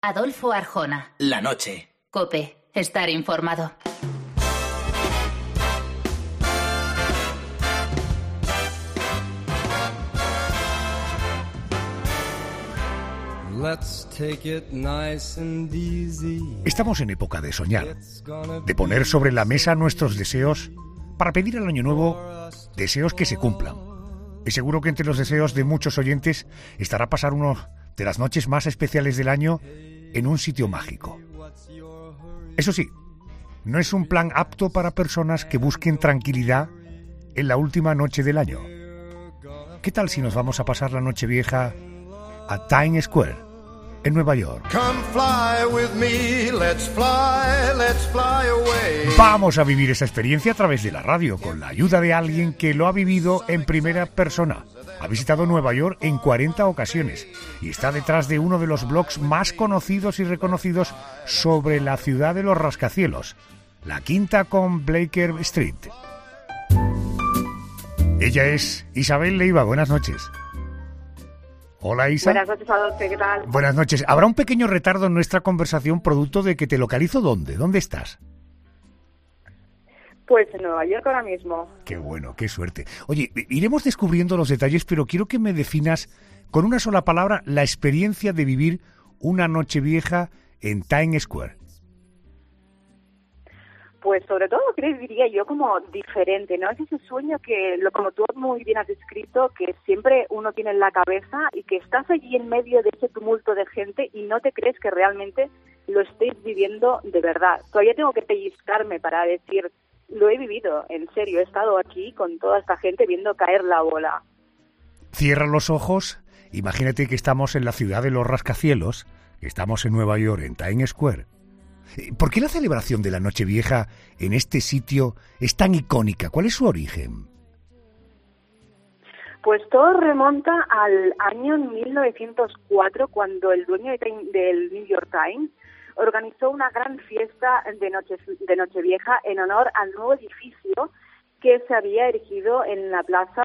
Adolfo Arjona. La noche. COPE. Estar informado. Estamos en época de soñar, de poner sobre la mesa nuestros deseos para pedir al año nuevo deseos que se cumplan. Y seguro que entre los deseos de muchos oyentes estará pasar una de las noches más especiales del año en un sitio mágico. Eso sí, no es un plan apto para personas que busquen tranquilidad en la última noche del año. ¿Qué tal si nos vamos a pasar la Nochevieja a Times Square, en Nueva York? Vamos a vivir esa experiencia a través de la radio, con la ayuda de alguien que lo ha vivido en primera persona. Ha visitado Nueva York en 40 ocasiones y está detrás de uno de los blogs más conocidos y reconocidos sobre la ciudad de los rascacielos, la Quinta con Bleecker Street. Ella es Isabel Leiva. Buenas noches. Hola, Isa. Buenas noches, Adolfo, ¿qué tal? Buenas noches. Habrá un pequeño retardo en nuestra conversación producto de que te localizo ¿dónde? ¿Dónde estás? Pues en Nueva York ahora mismo. Qué bueno, qué suerte. Oye, iremos descubriendo los detalles, pero quiero que me definas con una sola palabra la experiencia de vivir una Nochevieja en Times Square. Pues sobre todo diría yo como diferente, ¿no? Es ese sueño que, como tú muy bien has descrito, que siempre uno tiene en la cabeza y que estás allí en medio de ese tumulto de gente y no te crees que realmente lo estéis viviendo de verdad. Todavía tengo que pellizcarme para decir, lo he vivido, en serio, he estado aquí con toda esta gente viendo caer la bola. Cierra los ojos, imagínate que estamos en la ciudad de los rascacielos, que estamos en Nueva York, en Times Square. ¿Por qué la celebración de la Nochevieja en este sitio es tan icónica? ¿Cuál es su origen? Pues todo remonta al año 1904, cuando el dueño del New York Times organizó una gran fiesta de Nochevieja en honor al nuevo edificio que se había erigido en la plaza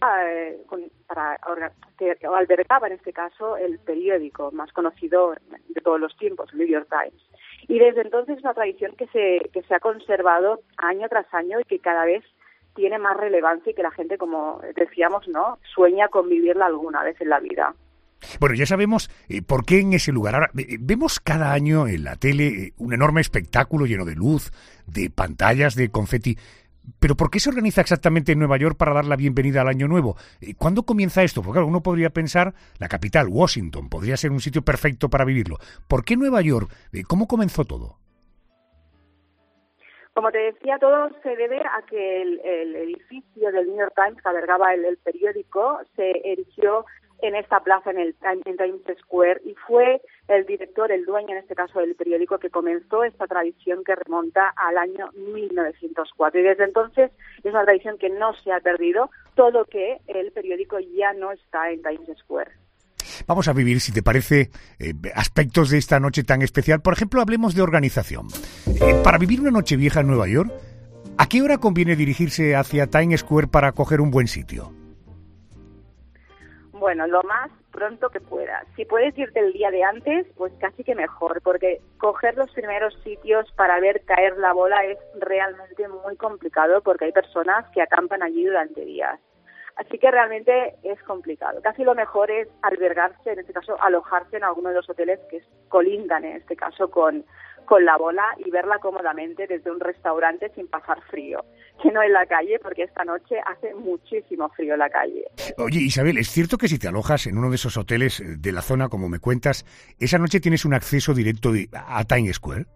que albergaba en este caso el periódico más conocido de todos los tiempos, el New York Times. Y desde entonces es una tradición que se ha conservado año tras año y que cada vez tiene más relevancia y que la gente, como decíamos, ¿no?, sueña con vivirla alguna vez en la vida. Bueno, ya sabemos por qué en ese lugar. Ahora, vemos cada año en la tele un enorme espectáculo lleno de luz, de pantallas, de confeti. ¿Pero por qué se organiza exactamente en Nueva York para dar la bienvenida al Año Nuevo? ¿Cuándo comienza esto? Porque claro, uno podría pensar, la capital, Washington, podría ser un sitio perfecto para vivirlo. ¿Por qué Nueva York? ¿Cómo comenzó todo? Como te decía, todo se debe a que el edificio del New York Times, que albergaba el periódico, se erigió en esta plaza, en Times Square, y fue el director, el dueño en este caso del periódico, que comenzó esta tradición que remonta al año 1904. Y desde entonces es una tradición que no se ha perdido, todo que el periódico ya no está en Times Square. Vamos a vivir, si te parece, aspectos de esta noche tan especial. Por ejemplo, hablemos de organización. Para vivir una Nochevieja en Nueva York, ¿a qué hora conviene dirigirse hacia Times Square para coger un buen sitio? Bueno, lo más pronto que puedas. Si puedes irte el día de antes, pues casi que mejor, porque coger los primeros sitios para ver caer la bola es realmente muy complicado, porque hay personas que acampan allí durante días. Así que realmente es complicado. Casi lo mejor es albergarse, en este caso alojarse en alguno de los hoteles que colindan, en este caso, con la bola y verla cómodamente desde un restaurante sin pasar frío, que no en la calle, porque esta noche hace muchísimo frío en la calle. Oye, Isabel, ¿es cierto que si te alojas en uno de esos hoteles de la zona, como me cuentas, esa noche tienes un acceso directo a Times Square?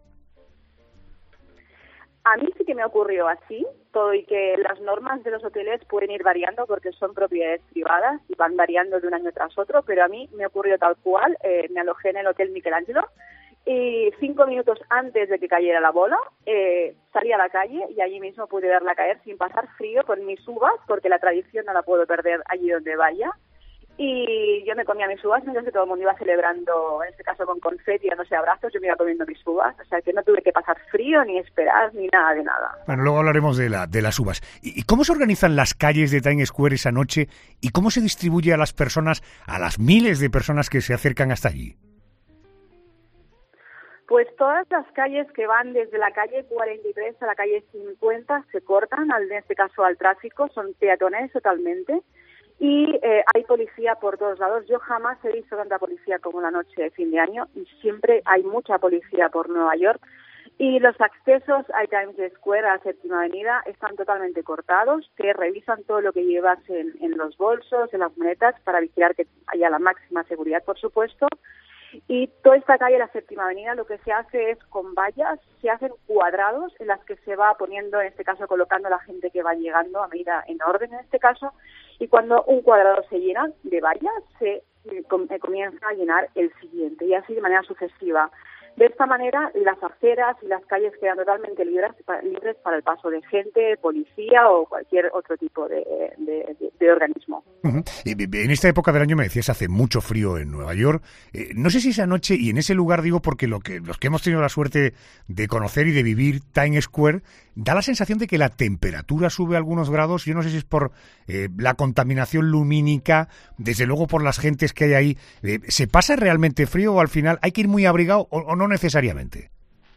A mí sí que me ocurrió así, todo, y que las normas de los hoteles pueden ir variando porque son propiedades privadas y van variando de un año tras otro, pero a mí me ocurrió tal cual. Me alojé en el Hotel Michelangelo y 5 minutos antes de que cayera la bola salí a la calle y allí mismo pude verla caer sin pasar frío con mis uvas, porque la tradición no la puedo perder allí donde vaya. Y yo me comía mis uvas mientras que todo el mundo iba celebrando, en este caso con confeti, dándose abrazos, yo me iba comiendo mis uvas. O sea que no tuve que pasar frío, ni esperar, ni nada de nada. Bueno, luego hablaremos de las uvas. ¿Y cómo se organizan las calles de Times Square esa noche? ¿Y cómo se distribuye a las personas, a las miles de personas que se acercan hasta allí? Pues todas las calles que van desde la calle 43 a la calle 50 se cortan, en este caso al tráfico, son peatones totalmente. Y hay policía por todos lados. Yo jamás he visto tanta policía como la noche de fin de año y siempre hay mucha policía por Nueva York. Y los accesos a Times Square, a Séptima Avenida, están totalmente cortados. Te revisan todo lo que llevas en los bolsos, en las maletas, para vigilar que haya la máxima seguridad, por supuesto. Y toda esta calle, la Séptima Avenida, lo que se hace es con vallas, se hacen cuadrados en las que se va poniendo, en este caso, colocando a la gente que va llegando a medida en orden, en este caso, y cuando un cuadrado se llena de vallas, se comienza a llenar el siguiente, y así de manera sucesiva. De esta manera, las aceras y las calles quedan totalmente libres para el paso de gente, policía o cualquier otro tipo de organismo. Uh-huh. En esta época del año, me decías, hace mucho frío en Nueva York. No sé si esa noche, y en ese lugar digo porque los que hemos tenido la suerte de conocer y de vivir Times Square, da la sensación de que la temperatura sube algunos grados. Yo no sé si es por la contaminación lumínica, desde luego por las gentes que hay ahí. ¿Se pasa realmente frío o al final hay que ir muy abrigado o no necesariamente?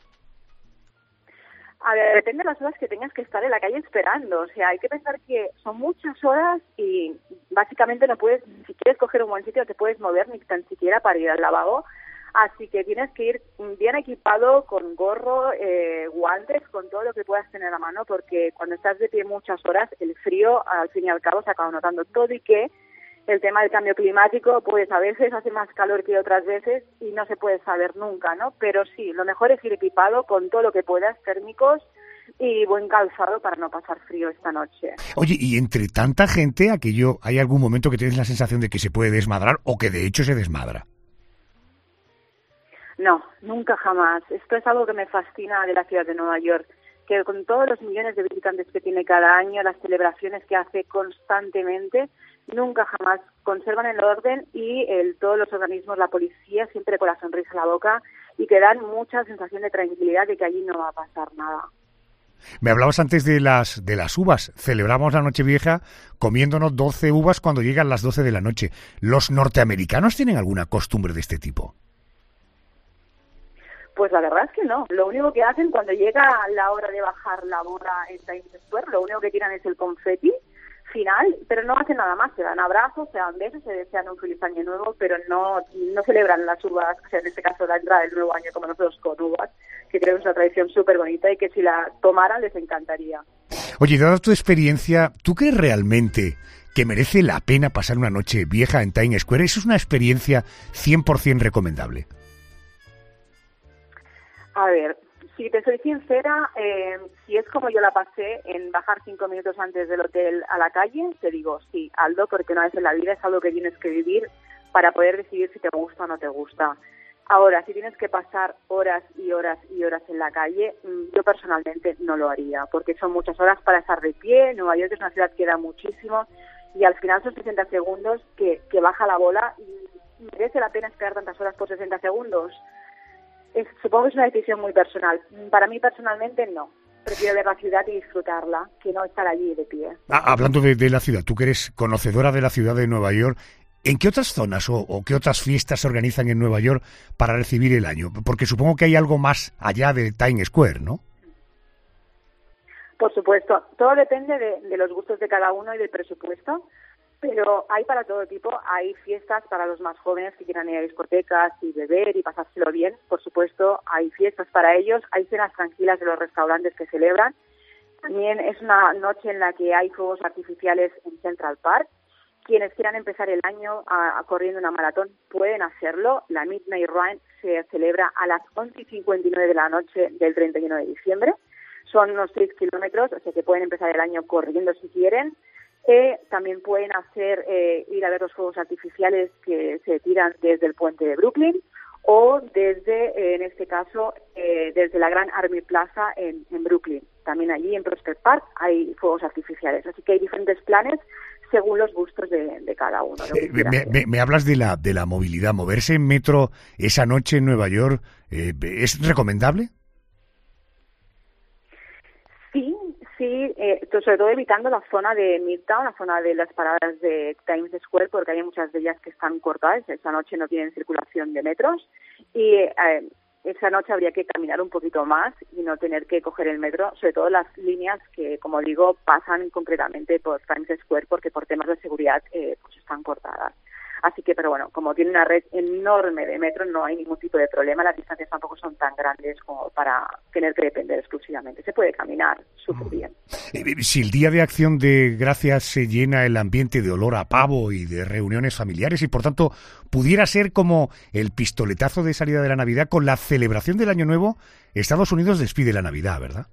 A ver, depende de las horas que tengas que estar en la calle esperando. O sea, hay que pensar que son muchas horas y básicamente no puedes, si quieres coger un buen sitio, no te puedes mover ni tan siquiera para ir al lavabo. Así que tienes que ir bien equipado, con gorro, guantes, con todo lo que puedas tener a mano, porque cuando estás de pie muchas horas, el frío, al fin y al cabo, se acaba notando todo. Y que el tema del cambio climático, pues a veces hace más calor que otras veces y no se puede saber nunca, ¿no? Pero sí, lo mejor es ir equipado con todo lo que puedas, térmicos y buen calzado para no pasar frío esta noche. Oye, y entre tanta gente, ¿hay algún momento que tienes la sensación de que se puede desmadrar o que de hecho se desmadra? No, nunca jamás. Esto es algo que me fascina de la ciudad de Nueva York, que con todos los millones de visitantes que tiene cada año, las celebraciones que hace constantemente, nunca jamás conservan el orden y todos los organismos, la policía, siempre con la sonrisa en la boca y que dan mucha sensación de tranquilidad de que allí no va a pasar nada. Me hablabas antes de las uvas. Celebramos la Nochevieja comiéndonos 12 uvas cuando llegan las 12 de la noche. ¿Los norteamericanos tienen alguna costumbre de este tipo? Pues la verdad es que no. Lo único que hacen cuando llega la hora de bajar la bola en Times Square, lo único que tiran es el confeti final, pero no hacen nada más. Se dan abrazos, se dan besos, se desean un feliz año nuevo, pero no celebran las uvas, o sea, en este caso la entrada del nuevo año como nosotros con uvas, que creo que es una tradición súper bonita y que si la tomaran les encantaría. Oye, dada tu experiencia, ¿tú crees realmente que merece la pena pasar una noche vieja en Times Square? ¿Eso es una experiencia 100% recomendable? A ver, si te soy sincera, si es como yo la pasé, en bajar 5 minutos antes del hotel a la calle, te digo, sí, hazlo, porque una vez en la vida es algo que tienes que vivir para poder decidir si te gusta o no te gusta. Ahora, si tienes que pasar horas y horas y horas en la calle, yo personalmente no lo haría, porque son muchas horas para estar de pie. Nueva York es una ciudad que da muchísimo y al final son 60 segundos que baja la bola y merece la pena esperar tantas horas por 60 segundos. Supongo que es una decisión muy personal. Para mí personalmente no. Prefiero ver la ciudad y disfrutarla, que no estar allí de pie. Hablando de la ciudad, tú que eres conocedora de la ciudad de Nueva York, ¿en qué otras zonas o qué otras fiestas se organizan en Nueva York para recibir el año? Porque supongo que hay algo más allá de Times Square, ¿no? Por supuesto. Todo depende de los gustos de cada uno y del presupuesto. Pero hay para todo tipo, hay fiestas para los más jóvenes que quieran ir a discotecas y beber y pasárselo bien, por supuesto, hay fiestas para ellos, hay cenas tranquilas de los restaurantes que celebran. También es una noche en la que hay fuegos artificiales en Central Park. Quienes quieran empezar el año corriendo una maratón pueden hacerlo. La Midnight Run se celebra a las 11:59 de la noche del 31 de diciembre. Son unos 6 kilómetros, o sea que pueden empezar el año corriendo si quieren. También pueden ir a ver los fuegos artificiales que se tiran desde el puente de Brooklyn o desde, en este caso, desde la Gran Army Plaza en Brooklyn. También allí en Prospect Park hay fuegos artificiales. Así que hay diferentes planes según los gustos de cada uno. Me hablas de la movilidad. ¿Moverse en metro esa noche en Nueva York es recomendable? Sí, sobre todo evitando la zona de Midtown, la zona de las paradas de Times Square, porque hay muchas de ellas que están cortadas, esa noche no tienen circulación de metros, y esa noche habría que caminar un poquito más y no tener que coger el metro, sobre todo las líneas que, como digo, pasan concretamente por Times Square porque por temas de seguridad pues están cortadas. Así que, pero bueno, como tiene una red enorme de metro, no hay ningún tipo de problema. Las distancias tampoco son tan grandes como para tener que depender exclusivamente. Se puede caminar súper bien. Si el Día de Acción de Gracias se llena el ambiente de olor a pavo y de reuniones familiares y, por tanto, pudiera ser como el pistoletazo de salida de la Navidad, con la celebración del Año Nuevo, Estados Unidos despide la Navidad, ¿verdad?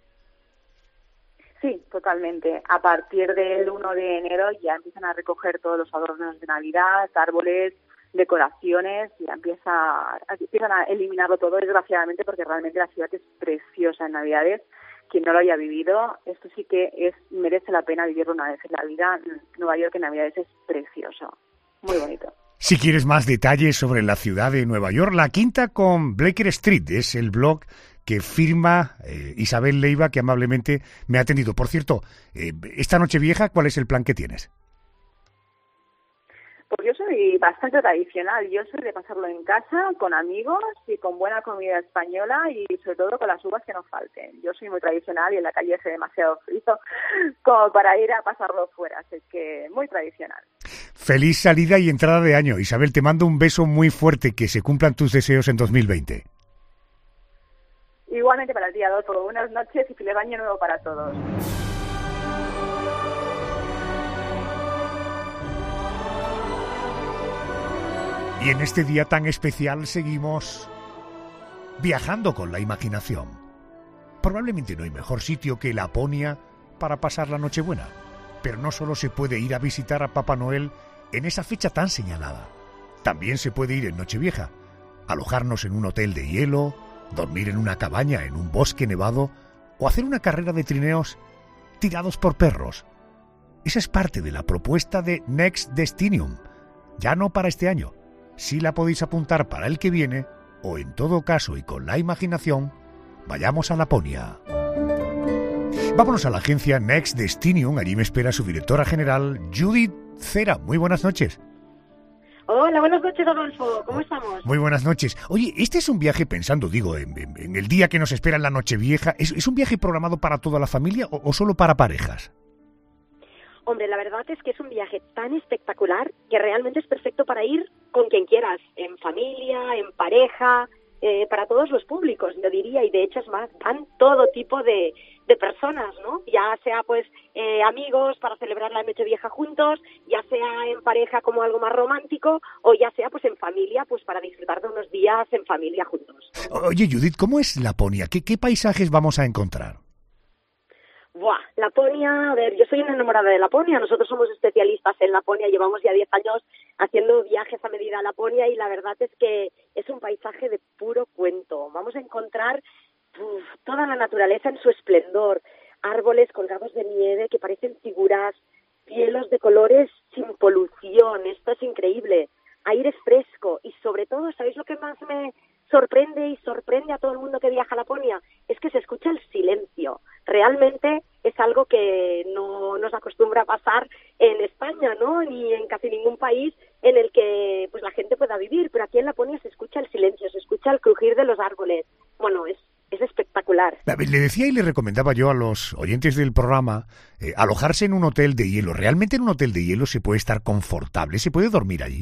Sí, totalmente. A partir del 1 de enero ya empiezan a recoger todos los adornos de Navidad, árboles, decoraciones, y empiezan a eliminarlo todo, desgraciadamente, porque realmente la ciudad es preciosa en Navidades. Quien no lo haya vivido, esto sí que merece la pena vivirlo una vez en la vida. Nueva York en Navidades es precioso, muy bonito. Si quieres más detalles sobre la ciudad de Nueva York, La Quinta con Bleecker Street es el blog que firma Isabel Leiva, que amablemente me ha atendido. Por cierto, esta Nochevieja, ¿cuál es el plan que tienes? Pues yo soy bastante tradicional. Yo soy de pasarlo en casa, con amigos y con buena comida española y sobre todo con las uvas que no falten. Yo soy muy tradicional y en la calle hace demasiado frío como para ir a pasarlo fuera. Así que muy tradicional. Feliz salida y entrada de año. Isabel, te mando un beso muy fuerte. Que se cumplan tus deseos en 2020. Igualmente para ti, Adolfo. Buenas noches y feliz año nuevo para todos. Y en este día tan especial seguimos viajando con la imaginación. Probablemente no hay mejor sitio que Laponia para pasar la Nochebuena, pero no solo se puede ir a visitar a Papá Noel en esa fecha tan señalada. También se puede ir en Nochevieja, alojarnos en un hotel de hielo, dormir en una cabaña en un bosque nevado o hacer una carrera de trineos tirados por perros. Esa es parte de la propuesta de Next Destinum, ya no para este año. Sí la podéis apuntar para el que viene, o en todo caso y con la imaginación, vayamos a Laponia. Vámonos a la agencia Next Destinum, allí me espera su directora general, Judith Cera. Muy buenas noches. Hola, buenas noches, Adolfo. ¿Cómo estamos? Muy buenas noches. Oye, este es un viaje, pensando, en el día que nos espera en la Nochevieja, ¿es un viaje programado para toda la familia o solo para parejas? Hombre, la verdad es que es un viaje tan espectacular que realmente es perfecto para ir con quien quieras, en familia, en pareja, para todos los públicos, yo diría, y de hecho es más, van todo tipo de personas, ¿no? Ya sea pues amigos para celebrar la Nochevieja juntos, ya sea en pareja como algo más romántico, o ya sea pues en familia, pues para disfrutar de unos días en familia juntos. Oye, Judith, ¿cómo es Laponia? ¿Qué paisajes vamos a encontrar? Buah, Laponia, a ver, yo soy una enamorada de Laponia, nosotros somos especialistas en Laponia, llevamos ya 10 años haciendo viajes a medida a Laponia y la verdad es que es un paisaje de puro cuento. Vamos a encontrar toda la naturaleza en su esplendor, árboles colgados de nieve que parecen figuras, cielos de colores sin polución, esto es increíble, aire fresco y sobre todo, ¿sabéis lo que más me sorprende y sorprende a todo el mundo que viaja a Laponia? Es que se escucha el silencio. Realmente es algo que no nos acostumbra a pasar en España, ¿no? Ni en casi ningún país en el que pues la gente pueda vivir, pero aquí en Laponia se escucha el silencio, se escucha el crujir de los árboles. Bueno, es espectacular. Le decía y le recomendaba yo a los oyentes del programa alojarse en un hotel de hielo. ¿Realmente en un hotel de hielo se puede estar confortable? ¿Se puede dormir allí?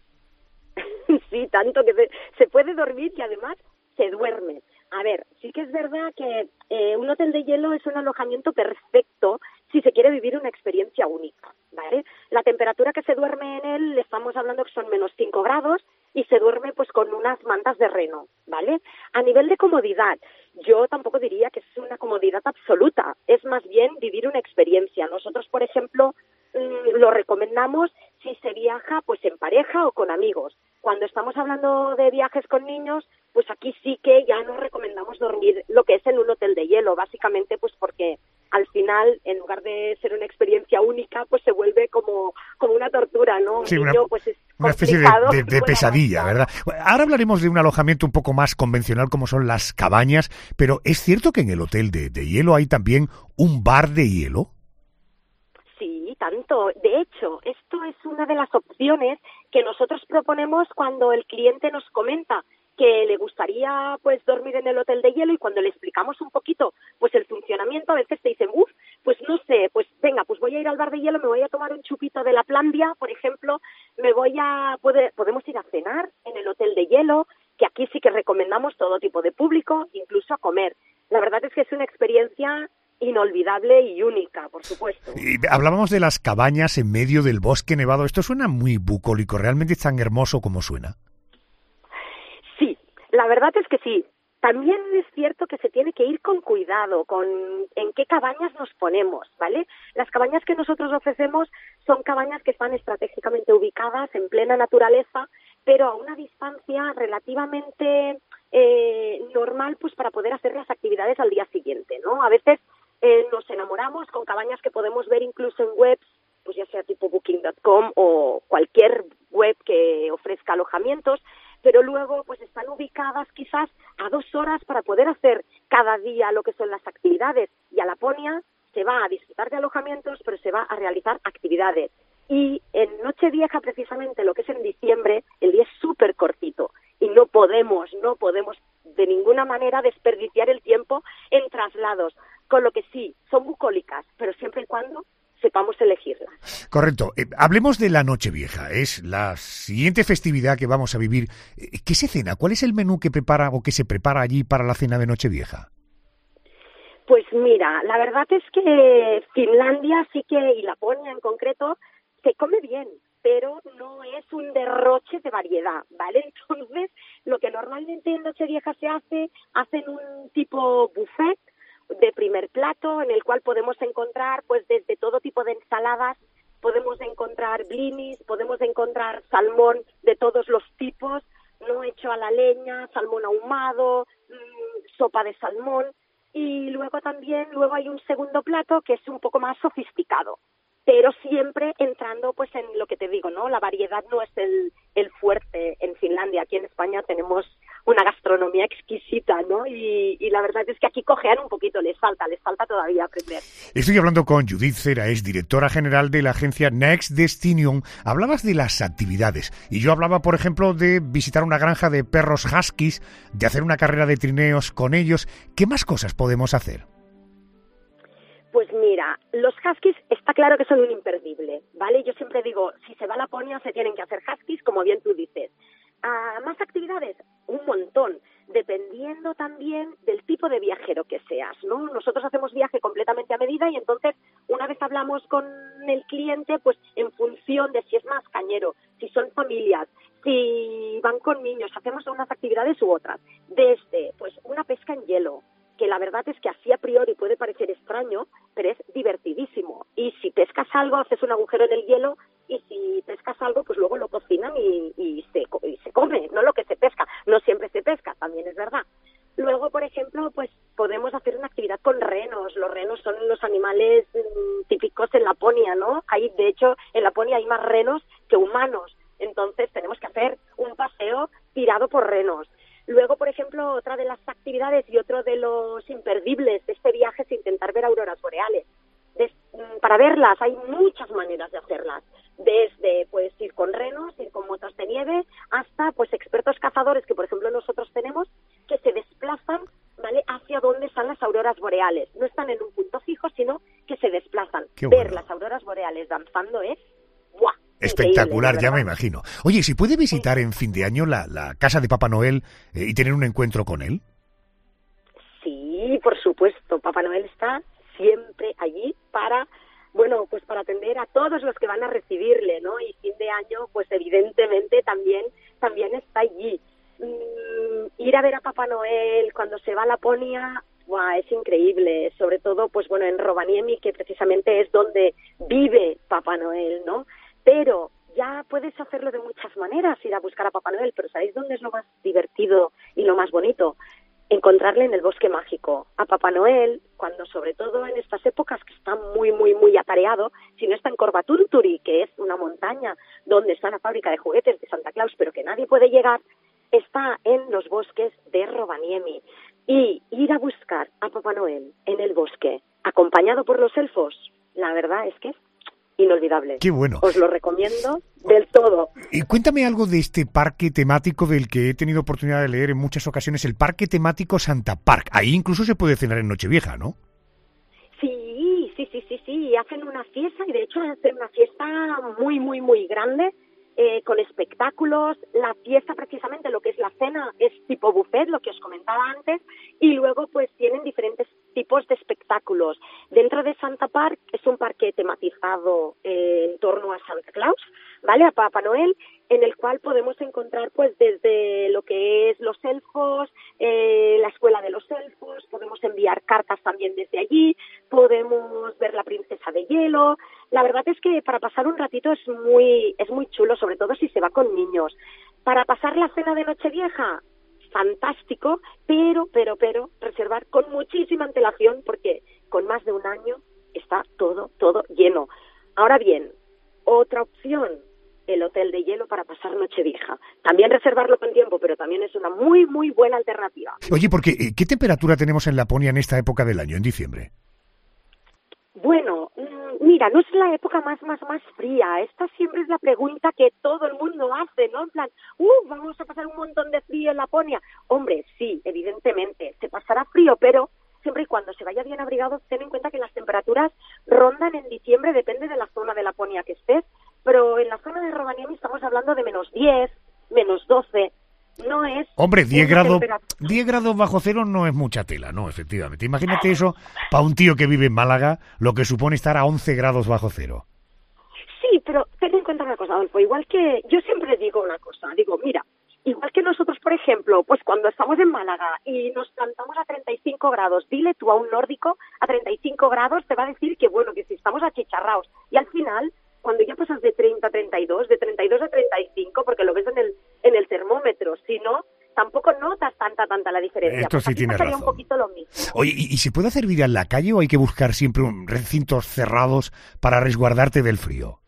Sí, tanto que se puede dormir y además se duerme. A ver, sí que es verdad que un hotel de hielo es un alojamiento perfecto si se quiere vivir una experiencia única, ¿vale? La temperatura que se duerme en él, estamos hablando que son menos 5 grados y se duerme pues con unas mantas de reno, ¿vale? A nivel de comodidad, yo tampoco diría que es una comodidad absoluta, es más bien vivir una experiencia. Nosotros, por ejemplo, lo recomendamos si se viaja pues en pareja o con amigos. Cuando estamos hablando de viajes con niños, pues aquí sí que ya no recomendamos dormir lo que es en un hotel de hielo, básicamente pues porque al final, en lugar de ser una experiencia única, pues se vuelve como una tortura, ¿no? Sí, un niño, pues es una especie de pesadilla, ¿verdad? Ahora hablaremos de un alojamiento un poco más convencional como son las cabañas, pero ¿es cierto que en el hotel de hielo hay también un bar de hielo? Sí, tanto. De hecho, esto es una de las opciones que nosotros proponemos cuando el cliente nos comenta que le gustaría pues dormir en el hotel de hielo, y cuando le explicamos un poquito pues el funcionamiento, a veces te dicen, pues no sé, pues venga, pues voy a ir al bar de hielo, me voy a tomar un chupito de la Laplandia, por ejemplo, podemos ir a cenar en el hotel de hielo, que aquí sí que recomendamos todo tipo de público, incluso a comer. La verdad es que es una experiencia inolvidable y única, por supuesto. Y hablábamos de las cabañas en medio del bosque nevado. Esto suena muy bucólico, ¿realmente es tan hermoso como suena? Sí, la verdad es que sí. También es cierto que se tiene que ir con cuidado en qué cabañas nos ponemos, ¿vale? Las cabañas que nosotros ofrecemos son cabañas que están estratégicamente ubicadas en plena naturaleza, pero a una distancia relativamente normal, pues para poder hacer las actividades al día siguiente, ¿no? A veces nos enamoramos con cabañas que podemos ver incluso en webs, pues ya sea tipo Booking.com o cualquier web que ofrezca alojamientos, pero luego pues están ubicadas quizás a 2 horas para poder hacer cada día lo que son las actividades, y a Laponia se va a disfrutar de alojamientos, pero se va a realizar actividades. Y en Nochevieja, precisamente, lo que es en diciembre, el día es súper cortito y no podemos de ninguna manera desperdiciar el tiempo en traslados, con lo que sí, son bucólicas, pero siempre y cuando sepamos elegirlas. Correcto. Hablemos de la Nochevieja. Es la siguiente festividad que vamos a vivir. ¿Qué se cena? ¿Cuál es el menú que prepara o que se prepara allí para la cena de Nochevieja? Pues mira, la verdad es que Finlandia sí que, y Laponia en concreto, se come bien, pero no es un derroche de variedad, ¿vale? Entonces, lo que normalmente en Nochevieja se hacen un tipo buffet de primer plato, en el cual podemos encontrar pues desde todo tipo de ensaladas, podemos encontrar blinis, podemos encontrar salmón de todos los tipos, no hecho a la leña, salmón ahumado, sopa de salmón, y luego hay un segundo plato que es un poco más sofisticado, pero siempre entrando pues en lo que te digo, ¿no? La variedad no es el fuerte en Finlandia. Aquí en España tenemos una gastronomía exquisita, ¿no? Y la verdad es que aquí cojean un poquito, les falta todavía aprender. Estoy hablando con Judith Cera, es directora general de la agencia Next Destination. Hablabas de las actividades y yo hablaba, por ejemplo, de visitar una granja de perros huskies, de hacer una carrera de trineos con ellos. ¿Qué más cosas podemos hacer? Pues mira, los huskies está claro que son un imperdible, ¿vale? Yo siempre digo, si se va a Laponia se tienen que hacer huskies, como bien tú dices. Más actividades, un montón, dependiendo también del tipo de viajero que seas, ¿no? Nosotros hacemos viaje completamente a medida y entonces una vez hablamos con el cliente, pues en función de si es más cañero, si son familias, si van con niños, hacemos unas actividades u otras. Desde, pues, una pesca en hielo, que la verdad es que así a priori puede parecer extraño, pero es divertidísimo. Y si pescas algo, haces un agujero en el hielo, y si pescas algo, pues luego lo cocinan y se come, no lo que se pesca. No siempre se pesca, también es verdad. Luego, por ejemplo, pues podemos hacer una actividad con renos. Los renos son los animales típicos en Laponia, ¿no? De hecho, en Laponia hay más renos que humanos. Entonces tenemos que hacer un paseo tirado por renos. Luego, por ejemplo, otra de las actividades y otro de los imperdibles de este viaje es intentar ver auroras boreales. Para verlas hay muchas maneras de hacerlas, desde pues ir con renos, ir con motos de nieve, hasta pues expertos cazadores que, por ejemplo, nosotros tenemos, que se desplazan, ¿vale?, hacia donde están las auroras boreales. No están en un punto fijo, sino que se desplazan. Ver las auroras boreales danzando es ¡buah! Espectacular, ya me imagino. Oye, ¿se puede visitar en fin de año la casa de Papá Noel y tener un encuentro con él? Sí, por supuesto. Papá Noel está siempre allí para atender a todos los que van a recibirle, ¿no? Y fin de año, pues evidentemente también está allí. Ir a ver a Papá Noel cuando se va a Laponia, es increíble. Sobre todo, pues bueno, en Rovaniemi, que precisamente es donde vive Papá Noel, ¿no? Pero ya puedes hacerlo de muchas maneras, ir a buscar a Papá Noel, pero ¿sabéis dónde es lo más divertido y lo más bonito? Encontrarle en el bosque mágico. A Papá Noel, cuando sobre todo en estas épocas que está muy, muy, muy atareado, si no está en Korvaturturi, que es una montaña donde está la fábrica de juguetes de Santa Claus, pero que nadie puede llegar, está en los bosques de Rovaniemi. Y ir a buscar a Papá Noel en el bosque, acompañado por los elfos, la verdad es que es inolvidable. ¡Qué bueno! Os lo recomiendo del todo. Y cuéntame algo de este parque temático del que he tenido oportunidad de leer en muchas ocasiones, el Parque Temático Santa Park. Ahí incluso se puede cenar en Nochevieja, ¿no? Sí, hacen una fiesta y de hecho hacen una fiesta muy, muy, muy grande con espectáculos. La fiesta precisamente, lo que es la cena, es tipo buffet, lo que os comentaba antes, y luego pues tienen diferentes tipos de espectáculos. Dentro de Santa Park es un parque tematizado en torno a Santa Claus, ¿vale? A Papá Noel, en el cual podemos encontrar pues desde lo que es los elfos, la escuela de los elfos, podemos enviar cartas también desde allí, podemos ver la princesa de hielo. La verdad es que para pasar un ratito es muy chulo, sobre todo si se va con niños. Para pasar la cena de Nochevieja, fantástico, pero reservar con muchísima antelación porque con más de un año está todo lleno. Ahora bien, otra opción, el hotel de hielo para pasar Nochevieja. También reservarlo con tiempo, pero también es una muy, muy buena alternativa. Oye, porque ¿qué temperatura tenemos en Laponia en esta época del año, en diciembre? Bueno, mira, no es la época más fría. Esta siempre es la pregunta que todo el mundo hace, ¿no? En plan, vamos a pasar un montón de frío en Laponia. Hombre, sí, evidentemente, se pasará frío, pero siempre y cuando se vaya bien abrigado, ten en cuenta que las temperaturas rondan en diciembre, depende de la zona de Laponia que estés, pero en la zona de Rovaniemi estamos hablando de -10, -12, no es... Hombre, 10 grados bajo cero no es mucha tela, no, efectivamente. Imagínate eso para un tío que vive en Málaga, lo que supone estar a 11 grados bajo cero. Sí, pero ten en cuenta una cosa, Adolfo, igual que yo siempre digo una cosa, digo, mira, igual que nosotros, por ejemplo, pues cuando estamos en Málaga y nos plantamos a 35 grados, dile tú a un nórdico a 35 grados, te va a decir que bueno, que si estamos achicharrados. Y al final, cuando ya pasas de 30 a 32, de 32 a 35, porque lo ves en el termómetro, si no, tampoco notas tanta la diferencia. Esto sí tienes razón. Un poquito lo mismo. Oye, ¿y se puede hacer vida en la calle o hay que buscar siempre recintos cerrados para resguardarte del frío?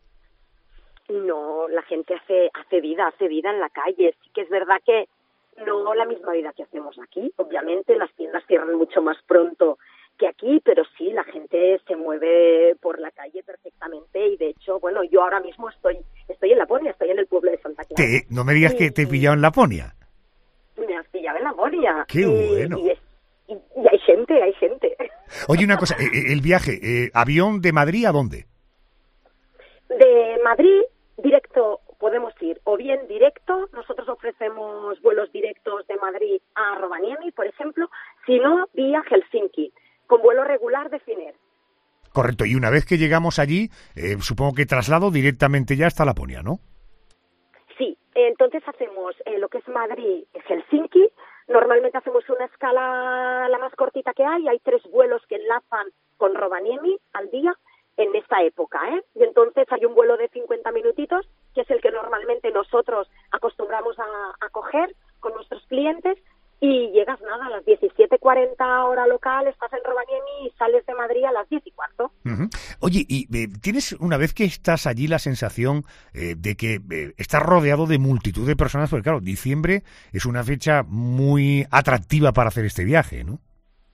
No, la gente hace vida en la calle. Sí que es verdad que no la misma vida que hacemos aquí. Obviamente las tiendas cierran mucho más pronto que aquí, pero sí, la gente se mueve por la calle perfectamente y de hecho, bueno, yo ahora mismo estoy en Laponia, estoy en el pueblo de Santa Clara. No me digas que te he pillado en Laponia. Me has pillado en Laponia. ¡Qué bueno! Y hay gente. Oye, una cosa, el viaje, ¿avión de Madrid a dónde? De Madrid, directo, podemos ir, o bien directo, nosotros ofrecemos vuelos directos de Madrid a Rovaniemi, por ejemplo, si no, vía Helsinki, con vuelo regular de Finnair. Correcto, y una vez que llegamos allí, supongo que traslado directamente ya hasta Laponia, ¿no? Sí, entonces hacemos lo que es Madrid-Helsinki, normalmente hacemos una escala la más cortita que hay 3 vuelos que enlazan con Rovaniemi al día, en esta época, Y entonces hay un vuelo de 50 minutitos, que es el que normalmente nosotros acostumbramos a coger con nuestros clientes, y llegas a las 17:40 hora local, estás en Rovaniemi y sales de Madrid a las 10:15. Uh-huh. Oye, ¿y tienes una vez que estás allí la sensación de que estás rodeado de multitud de personas? Porque claro, diciembre es una fecha muy atractiva para hacer este viaje, ¿no?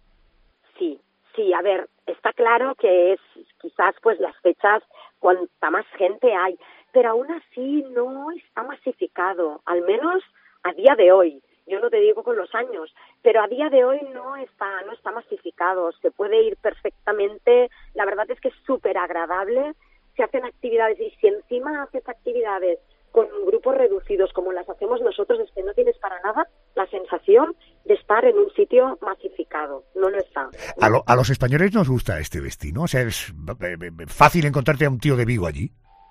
Sí, a ver, está claro que es quizás pues las fechas cuanta más gente hay, pero aún así no está masificado, al menos a día de hoy. Yo no te digo con los años, pero a día de hoy no está masificado, se puede ir perfectamente, la verdad es que es súper agradable, se hacen actividades y si encima haces actividades con grupos reducidos como las hacemos nosotros, es que no tienes para nada la sensación de estar en un sitio masificado, no lo está. A los españoles nos gusta este destino, o sea, es fácil encontrarte a un tío de Vigo allí.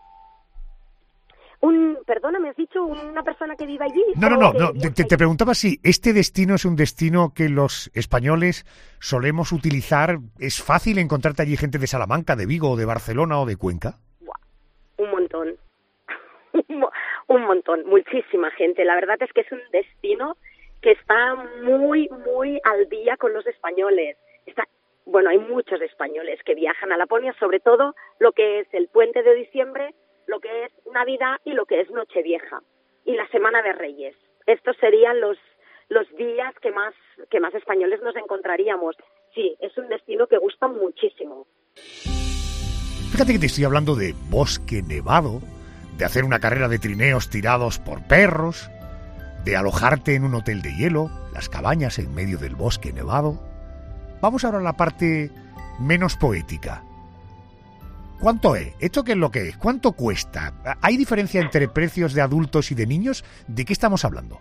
Perdona, ¿me has dicho una persona que vive allí? No, te preguntaba si este destino es un destino que los españoles solemos utilizar. ¿Es fácil encontrarte allí gente de Salamanca, de Vigo, de Barcelona o de Cuenca? Un montón. Un montón, muchísima gente. La verdad es que es un destino que está muy, muy al día con los españoles. Hay muchos españoles que viajan a Laponia, sobre todo lo que es el puente de diciembre, lo que es Navidad y lo que es Nochevieja y la Semana de Reyes. Estos serían los días que más españoles nos encontraríamos. Sí, es un destino que gusta muchísimo. Fíjate que te estoy hablando de bosque nevado, de hacer una carrera de trineos tirados por perros, de alojarte en un hotel de hielo, las cabañas en medio del bosque nevado. Vamos ahora a la parte menos poética. ¿Cuánto es? ¿Esto qué es lo que es? ¿Cuánto cuesta? ¿Hay diferencia entre precios de adultos y de niños? ¿De qué estamos hablando?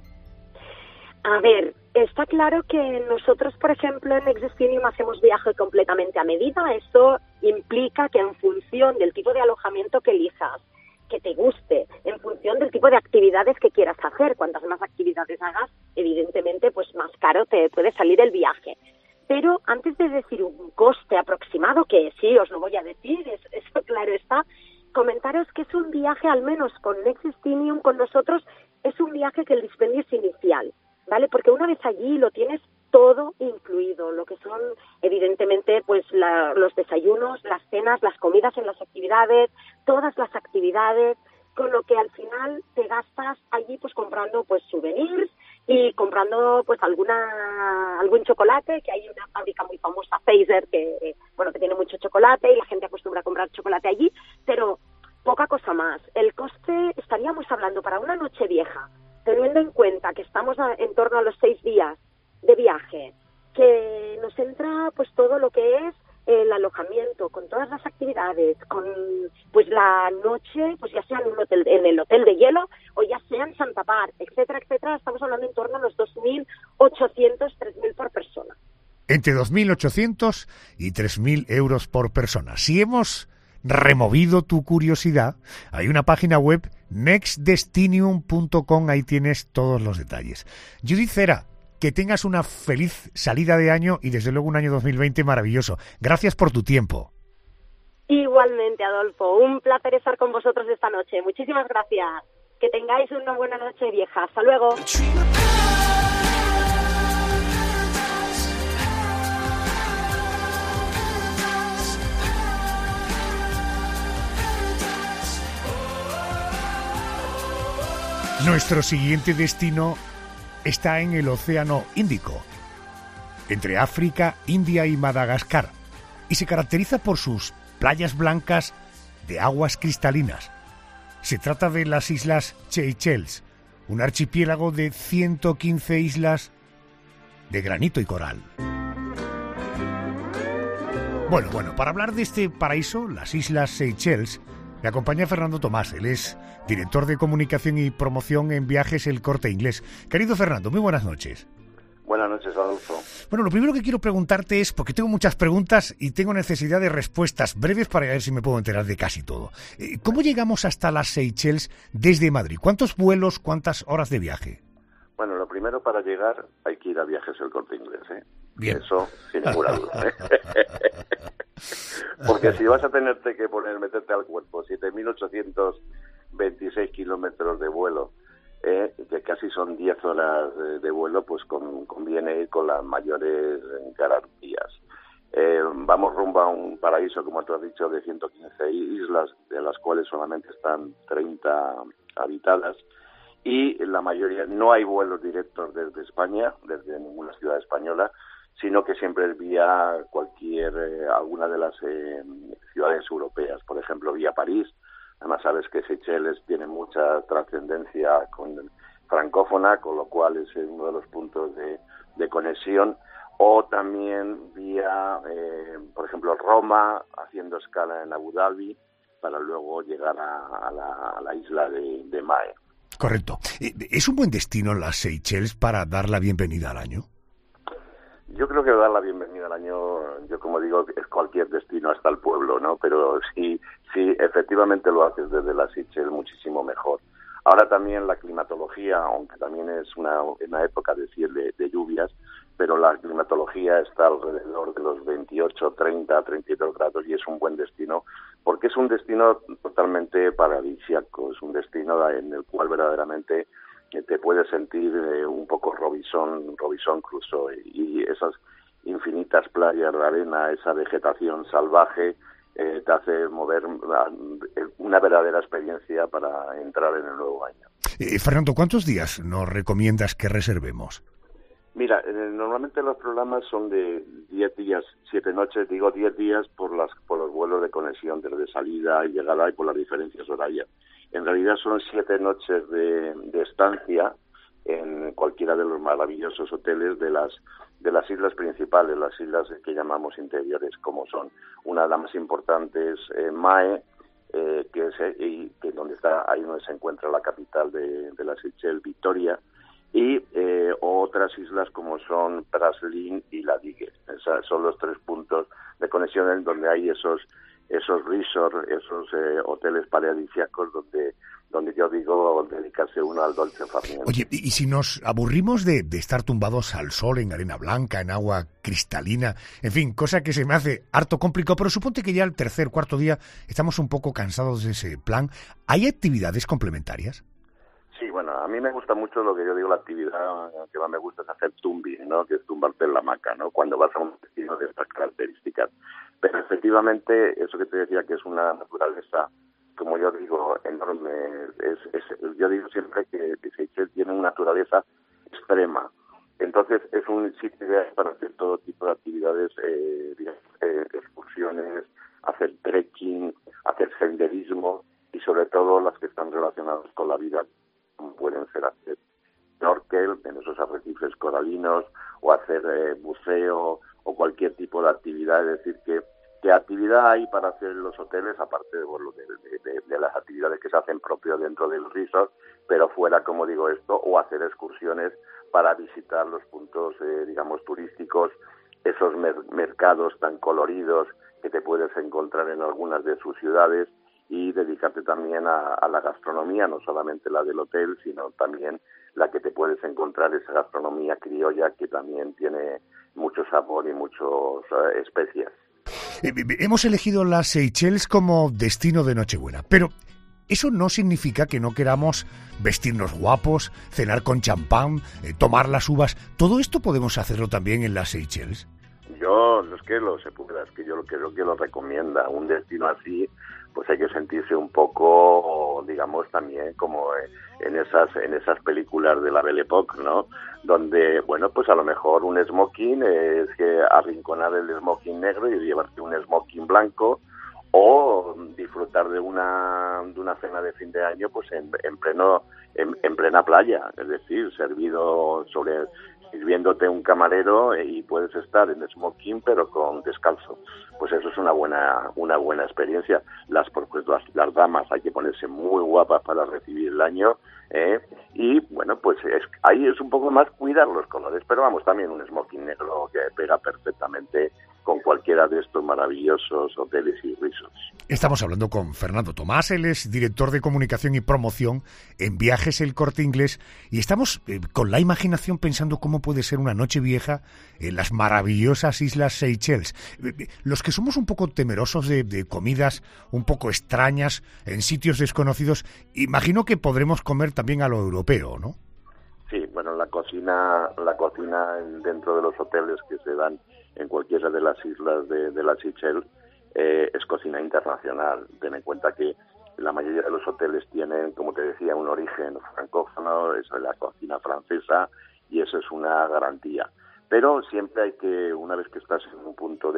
A ver, está claro que nosotros, por ejemplo, en Nextstinium hacemos viaje completamente a medida. Eso implica que en función del tipo de alojamiento que elijas, que te guste, en función del tipo de actividades que quieras hacer, cuantas más actividades hagas, evidentemente, pues más caro te puede salir el viaje. Pero antes de decir un coste aproximado, que sí, os lo voy a decir, eso claro está, comentaros que es un viaje, al menos con Nextstinium, con nosotros, es un viaje que el dispendio es inicial, ¿vale? Porque una vez allí lo tienes todo incluido, lo que son, evidentemente, pues los desayunos, las cenas, las comidas en las actividades, todas las actividades, con lo que al final te gastas allí pues comprando pues souvenirs y comprando pues algún chocolate, que hay una fábrica muy famosa, Pfizer, que tiene mucho chocolate y la gente acostumbra a comprar chocolate allí, pero poca cosa más. El coste, estaríamos hablando para una noche vieja, teniendo en cuenta que estamos en torno a los 6 días de viaje, que nos entra pues todo lo que es el alojamiento, con todas las actividades, con pues la noche, pues ya sea en el hotel de hielo o ya sea en Santa Par, etcétera, etcétera, estamos hablando en torno a los 2.800, 3.000 por persona. Entre 2.800 y 3.000 euros por persona. Si hemos removido tu curiosidad, hay una página web, nextdestinium.com, ahí tienes todos los detalles. Judith Cera, que tengas una feliz salida de año y desde luego un año 2020 maravilloso. Gracias por tu tiempo. Igualmente, Adolfo, un placer estar con vosotros esta noche. Muchísimas gracias. Que tengáis una buena noche vieja. Hasta luego. Nuestro siguiente destino está en el Océano Índico, entre África, India y Madagascar, y se caracteriza por sus playas blancas de aguas cristalinas. Se trata de las Islas Seychelles, un archipiélago de 115 islas de granito y coral. Bueno, para hablar de este paraíso, las Islas Seychelles, me acompaña Fernando Tomás. Él es director de comunicación y promoción en Viajes El Corte Inglés. Querido Fernando, muy buenas noches. Buenas noches, Adolfo. Bueno, lo primero que quiero preguntarte es, porque tengo muchas preguntas y tengo necesidad de respuestas breves para ver si me puedo enterar de casi todo. ¿Cómo llegamos hasta las Seychelles desde Madrid? ¿Cuántos vuelos, cuántas horas de viaje? Bueno, lo primero, para llegar hay que ir a Viajes El Corte Inglés, ¿eh? Bien. Eso, sin ninguna duda, ¿eh? Porque si vas a tenerte que meterte al cuerpo 7.826 kilómetros de vuelo, que casi son 10 horas de vuelo, pues conviene ir con las mayores garantías. Vamos rumbo a un paraíso, como tú has dicho, de 115 islas, de las cuales solamente están 30 habitadas, y la mayoría, no hay vuelos directos desde España, desde ninguna ciudad española, sino que siempre es vía alguna de las ciudades europeas, por ejemplo, vía París. Además, sabes que Seychelles tiene mucha trascendencia francófona, con lo cual es uno de los puntos de conexión, o también vía, por ejemplo, Roma, haciendo escala en Abu Dhabi, para luego llegar a la isla de Mahé. Correcto. ¿Es un buen destino las Seychelles para dar la bienvenida al año? Yo creo que dar la bienvenida al año, yo como digo, es cualquier destino hasta el pueblo, ¿no? Pero si efectivamente lo haces desde las Seychelles, muchísimo mejor. Ahora también la climatología, aunque también es una época de lluvias, pero la climatología está alrededor de los 28, 30, 32 grados y es un buen destino, porque es un destino totalmente paradisíaco, es un destino en el cual verdaderamente te puedes sentir un poco Robinson Crusoe, y esas infinitas playas de arena, esa vegetación salvaje, te hace mover una verdadera experiencia para entrar en el nuevo año. Fernando, ¿cuántos días nos recomiendas que reservemos? Mira, normalmente los programas son de 10 días, 7 noches, digo 10 días por los vuelos de conexión desde salida y llegada y por las diferencias horarias. En realidad son 7 noches de estancia en cualquiera de los maravillosos hoteles de las islas principales, las islas que llamamos interiores, como son una de las más importantes, Mahé, que donde está, ahí donde se encuentra la capital de las Seychelles, Victoria, y otras islas como son Praslin y La Digue. Esos son los 3 puntos de conexión en donde hay esos resorts, esos hoteles paradisíacos donde yo digo dedicarse uno al dolce farniente. Oye, y si nos aburrimos de estar tumbados al sol en arena blanca, en agua cristalina, en fin, cosa que se me hace harto complicado, pero suponte que ya el tercer, cuarto día estamos un poco cansados de ese plan, ¿hay actividades complementarias? Sí, bueno, a mí me gusta mucho lo que yo digo, la actividad que más me gusta es hacer tumbing, ¿no? Que es tumbarte en la hamaca, ¿no? Cuando vas a un destino de estas características. Pero efectivamente, eso que te decía que es una naturaleza, como yo digo, enorme, yo digo siempre que Seychelles tiene una naturaleza extrema. Entonces es un sitio ideal para hacer todo tipo de actividades, excursiones, hacer trekking, hacer senderismo y sobre todo las que están relacionadas con la vida, como pueden ser hacer snorkel en esos arrecifes coralinos o hacer buceo o cualquier tipo de actividad. Es decir, que actividad hay para hacer en los hoteles, aparte de las actividades que se hacen propio dentro del resort, pero fuera, como digo esto, o hacer excursiones para visitar los puntos, digamos, turísticos, esos mercados tan coloridos que te puedes encontrar en algunas de sus ciudades, y dedicarte también a la gastronomía, no solamente la del hotel, sino también la que te puedes encontrar, esa gastronomía criolla que también tiene mucho sabor y muchas especias. Hemos elegido las Seychelles como destino de Nochebuena, pero eso no significa que no queramos vestirnos guapos, cenar con champán, tomar las uvas. ¿Todo esto podemos hacerlo también en las Seychelles? Yo, es que yo creo que lo recomienda. Un destino así, pues hay que sentirse un poco, digamos, también como en esas películas de la Belle Époque, ¿no? Donde, bueno, pues a lo mejor un smoking es que arrinconar el smoking negro y llevarte un smoking blanco, o disfrutar de una cena de fin de año pues en plena playa, es decir, sirviéndote un camarero y puedes estar en smoking pero con descalzo. Pues eso es una buena experiencia. Las damas hay que ponerse muy guapas para recibir el año, y bueno, pues ahí es un poco más cuidar los colores, pero vamos, también un smoking negro que pega perfectamente con cualquiera de estos maravillosos hoteles y resorts. Estamos hablando con Fernando Tomás, él es director de comunicación y promoción en Viajes El Corte Inglés, y estamos con la imaginación pensando cómo puede ser una noche vieja en las maravillosas islas Seychelles. Los que somos un poco temerosos de comidas un poco extrañas en sitios desconocidos, imagino que podremos comer también a lo europeo, ¿no? Sí, bueno, la cocina dentro de los hoteles que se dan en cualquiera de las islas de las Seychelles es cocina internacional. Ten en cuenta que la mayoría de los hoteles tienen, como te decía, un origen francófono, es la cocina francesa, y eso es una garantía. Pero siempre hay que, una vez que estás en un punto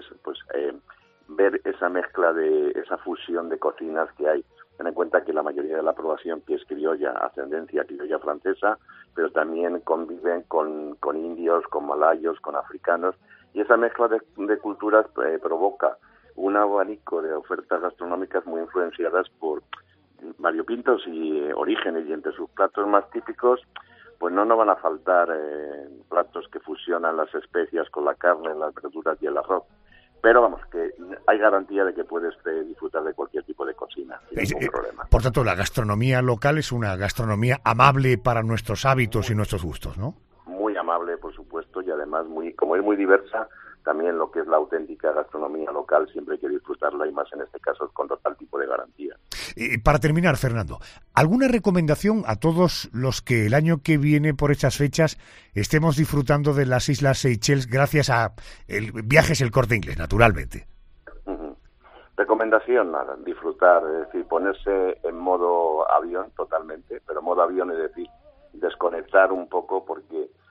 ver esa mezcla esa fusión de cocinas que hay. Ten en cuenta que la mayoría de la población que es criolla, ascendencia criolla francesa, pero también conviven con indios, con malayos, con africanos, y esa mezcla de culturas provoca un abanico de ofertas gastronómicas muy influenciadas por variopintos y orígenes, y entre sus platos más típicos pues no nos van a faltar platos que fusionan las especias con la carne, las verduras y el arroz. Pero vamos, que hay garantía de que puedes disfrutar de cualquier tipo de cocina, sin ningún problema. Por tanto, la gastronomía local es una gastronomía amable para nuestros hábitos y nuestros gustos, ¿no? Muy amable, por supuesto, y además, como es muy diversa, también lo que es la auténtica gastronomía local siempre hay que disfrutarla, y más en este caso con total tipo de garantía. Para terminar, Fernando, ¿alguna recomendación a todos los que el año que viene por estas fechas estemos disfrutando de las Islas Seychelles gracias a Viajes El Corte Inglés, naturalmente? Recomendación, nada, disfrutar, es decir, ponerse en modo avión totalmente, pero modo avión es decir, desconectar un poco, porque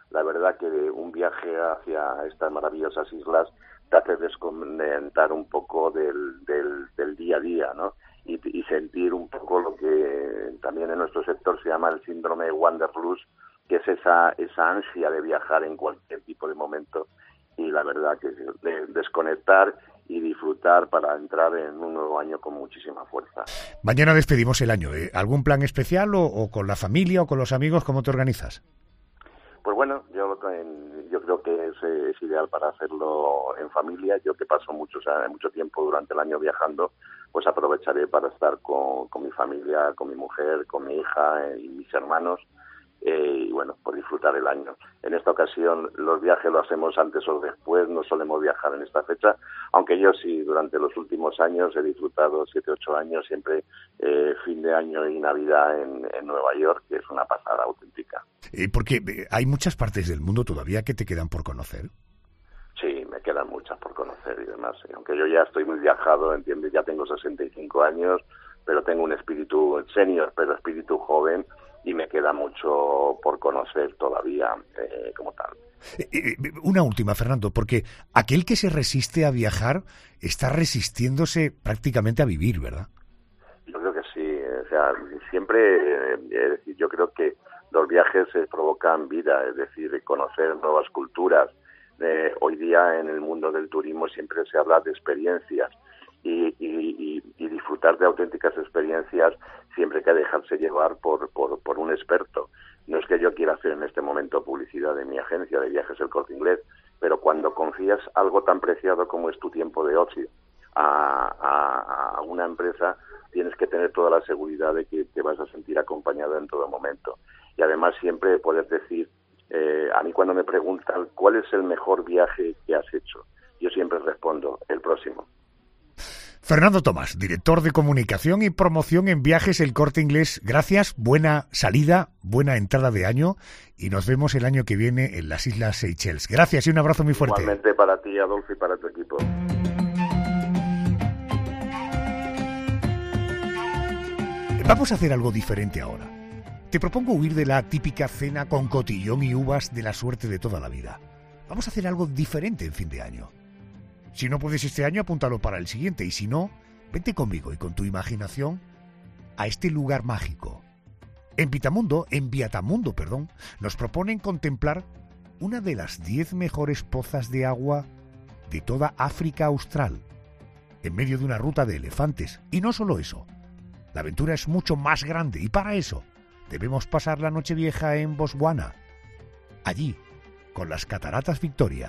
la verdad que un viaje hacia estas maravillosas islas te hace desconectar un poco del día a día, ¿no? Y sentir un poco lo que también en nuestro sector se llama el síndrome Wanderlust, que es esa ansia de viajar en cualquier tipo de momento, y la verdad que de desconectar y disfrutar para entrar en un nuevo año con muchísima fuerza. Mañana despedimos el año. ¿Algún plan especial o con la familia o con los amigos? ¿Cómo te organizas? Pues bueno, yo creo que es ideal para hacerlo en familia. Yo que paso mucho tiempo durante el año viajando, pues aprovecharé para estar con mi familia, con mi mujer, con mi hija y mis hermanos, y bueno, por disfrutar el año. En esta ocasión los viajes los hacemos antes o después, no solemos viajar en esta fecha, aunque yo sí durante los últimos años he disfrutado 7-8 años siempre fin de año y Navidad en Nueva York, que es una pasada auténtica. Porque hay muchas partes del mundo todavía que te quedan por conocer. Sí, me quedan muchas por conocer y demás. Aunque yo ya estoy muy viajado, ¿entiendes? Ya tengo 65 años, pero tengo un espíritu senior, pero espíritu joven, y me queda mucho por conocer todavía como tal. Una última, Fernando, porque aquel que se resiste a viajar está resistiéndose prácticamente a vivir, ¿verdad? Yo creo que sí. O sea, siempre, yo creo que los viajes provocan vida, es decir, conocer nuevas culturas. Hoy día en el mundo del turismo siempre se habla de experiencias y disfrutar de auténticas experiencias siempre hay que dejarse llevar por un experto. No es que yo quiera hacer en este momento publicidad de mi agencia de viajes El Corte Inglés, pero cuando confías algo tan preciado como es tu tiempo de ocio a una empresa, tienes que tener toda la seguridad de que te vas a sentir acompañado en todo momento. Y además siempre poder decir, a mí cuando me preguntan cuál es el mejor viaje que has hecho, yo siempre respondo, el próximo. Fernando Tomás, director de comunicación y promoción en Viajes El Corte Inglés. Gracias, buena salida, buena entrada de año y nos vemos el año que viene en las Islas Seychelles. Gracias y un abrazo muy fuerte. Igualmente para ti, Adolfo, y para tu equipo. Vamos a hacer algo diferente ahora. Te propongo huir de la típica cena con cotillón y uvas de la suerte de toda la vida. Vamos a hacer algo diferente en fin de año. Si no puedes este año, apúntalo para el siguiente. Y si no, vente conmigo y con tu imaginación a este lugar mágico. En Viatamundo, nos proponen contemplar una de las 10 mejores pozas de agua de toda África Austral, en medio de una ruta de elefantes. Y no solo eso, la aventura es mucho más grande y para eso debemos pasar la Nochevieja en Botswana, allí, con las Cataratas Victoria.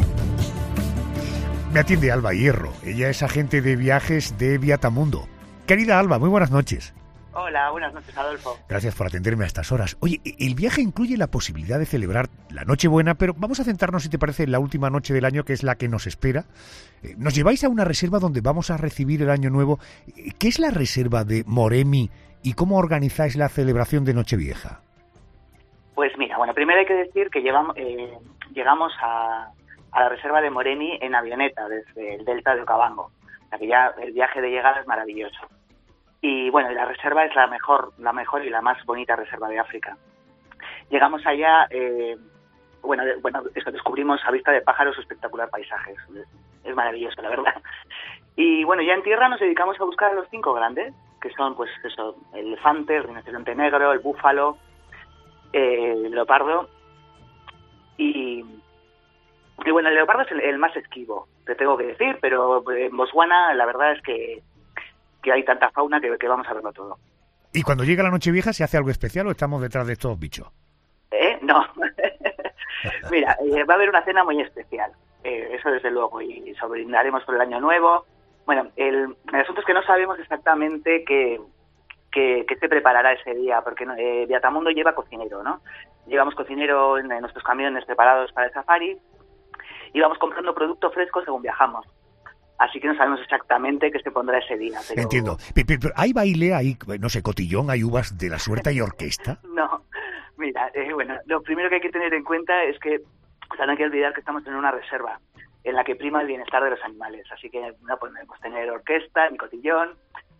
Me atiende Alba Hierro, ella es agente de viajes de Viatamundo. Querida Alba, muy buenas noches. Hola, buenas noches, Adolfo. Gracias por atenderme a estas horas. Oye, el viaje incluye la posibilidad de celebrar la Nochebuena, pero vamos a centrarnos, si te parece, en la última noche del año, que es la que nos espera. Nos lleváis a una reserva donde vamos a recibir el Año Nuevo. ¿Qué es la reserva de Moremi y cómo organizáis la celebración de Nochevieja? Pues mira, bueno, primero hay que decir que llegamos a la reserva de Moremi en avioneta desde el delta de Okavango. O sea que ya el viaje de llegada es maravilloso. Y bueno, la reserva es la mejor y la más bonita reserva de África. Llegamos allá, descubrimos a vista de pájaros espectacular paisajes. Es maravilloso, la verdad. Y bueno, ya en tierra nos dedicamos a buscar a los 5 grandes, que son pues eso, el elefante, el rinoceronte negro, el búfalo, el leopardo y bueno, el leopardo es el más esquivo, te tengo que decir, pero en Botswana la verdad es que hay tanta fauna que vamos a verlo todo. ¿Y cuando llega la Nochevieja se hace algo especial o estamos detrás de estos bichos? No. Mira, va a haber una cena muy especial, eso desde luego, y brindaremos por el Año Nuevo. Bueno, el asunto es que no sabemos exactamente qué se preparará ese día, porque Viatamundo lleva cocinero, ¿no? Llevamos cocinero en nuestros camiones preparados para el safari y vamos comprando producto fresco según viajamos. Así que no sabemos exactamente qué se pondrá ese día. Pero... Entiendo. Pero ¿hay baile, hay, no sé, cotillón, hay uvas de la suerte, hay orquesta? No, mira, lo primero que hay que tener en cuenta es que no hay que olvidar que estamos en una reserva en la que prima el bienestar de los animales. Así que no podemos tener orquesta ni cotillón.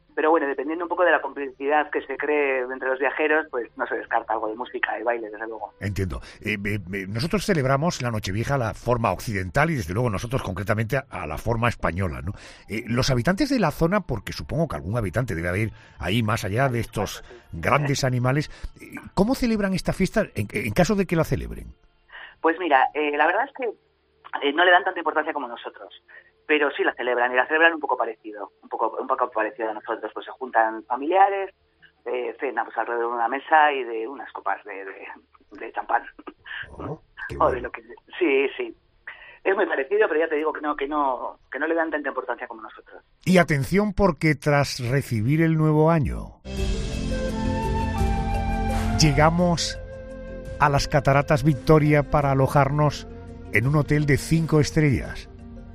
Pero bueno, dependiendo un poco de la complicidad que se cree entre los viajeros, pues no se descarta algo de música y baile, desde luego. Entiendo. Nosotros celebramos la Nochevieja a la forma occidental y desde luego nosotros concretamente a la forma española, ¿no? Los habitantes de la zona, porque supongo que algún habitante debe haber ahí más allá de estos grandes animales, ¿cómo celebran esta fiesta en caso de que la celebren? Pues mira, la verdad es que no le dan tanta importancia como nosotros. Pero sí la celebran, y la celebran un poco parecido a nosotros. Pues se juntan familiares, cena pues alrededor de una mesa y de unas copas de champán. Oh, o de lo que sí. Es muy parecido, pero ya te digo que no le dan tanta importancia como nosotros. Y atención, porque tras recibir el nuevo año, llegamos a las Cataratas Victoria para alojarnos en un hotel de 5 estrellas.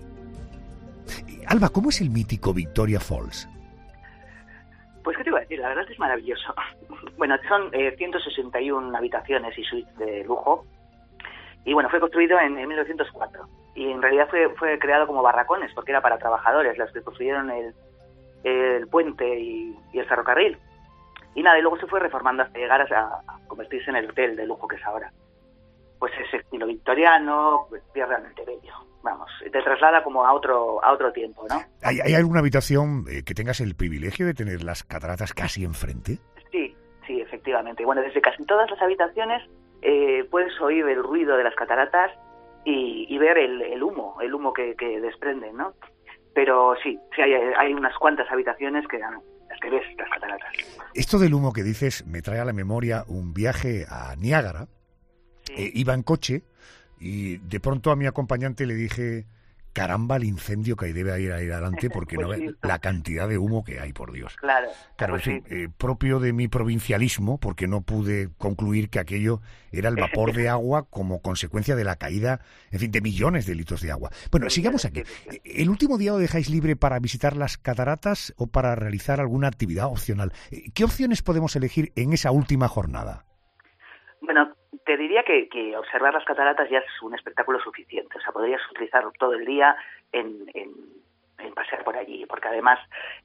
Alba, ¿cómo es el mítico Victoria Falls? Pues, ¿qué te iba a decir? La verdad es que es maravilloso. Bueno, son 161 habitaciones y suites de lujo. Y bueno, fue construido en 1904. Y en realidad fue creado como barracones, porque era para trabajadores, los que construyeron el puente y el ferrocarril. Y nada, y luego se fue reformando hasta llegar a convertirse en el hotel de lujo que es ahora. Pues ese estilo victoriano, pues es realmente bello. Vamos, te traslada como a otro tiempo, ¿no? ¿Hay alguna habitación que tengas el privilegio de tener las cataratas casi enfrente? Sí, efectivamente. Bueno, desde casi todas las habitaciones puedes oír el ruido de las cataratas y ver el humo que desprenden, ¿no? Pero sí hay unas cuantas habitaciones que las que ves las cataratas. Esto del humo que dices me trae a la memoria un viaje a Niágara. Sí. Iba en coche y de pronto a mi acompañante le dije, caramba, el incendio que debe ir ahí adelante, porque pues no ve la cantidad de humo que hay, por Dios. Claro, pues en fin, propio de mi provincialismo, porque no pude concluir que aquello era el vapor de agua como consecuencia de la caída, en fin, de millones de litros de agua. Bueno, sigamos aquí. ¿El último día lo dejáis libre para visitar las cataratas o para realizar alguna actividad opcional? ¿Qué opciones podemos elegir en esa última jornada? Bueno, te diría que observar las cataratas ya es un espectáculo suficiente. O sea, podrías utilizar todo el día en pasear por allí, porque además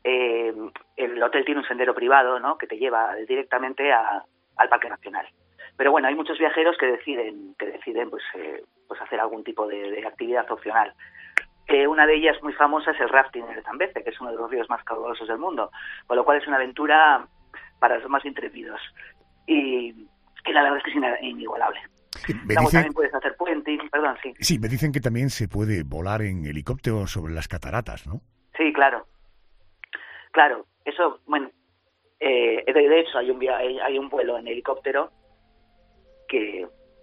el hotel tiene un sendero privado, ¿no?, que te lleva directamente al Parque Nacional. Pero bueno, hay muchos viajeros que deciden pues hacer algún tipo de actividad opcional. Una de ellas muy famosa es el rafting en el Zambeze, que es uno de los ríos más caudalosos del mundo, con lo cual es una aventura para los más intrépidos. Y la verdad es que es inigualable. Luego también puedes hacer puenting, perdón, sí. Sí, me dicen que también se puede volar en helicóptero sobre las cataratas, ¿no? Sí, claro. Claro, eso, bueno, de hecho hay un vuelo en helicóptero que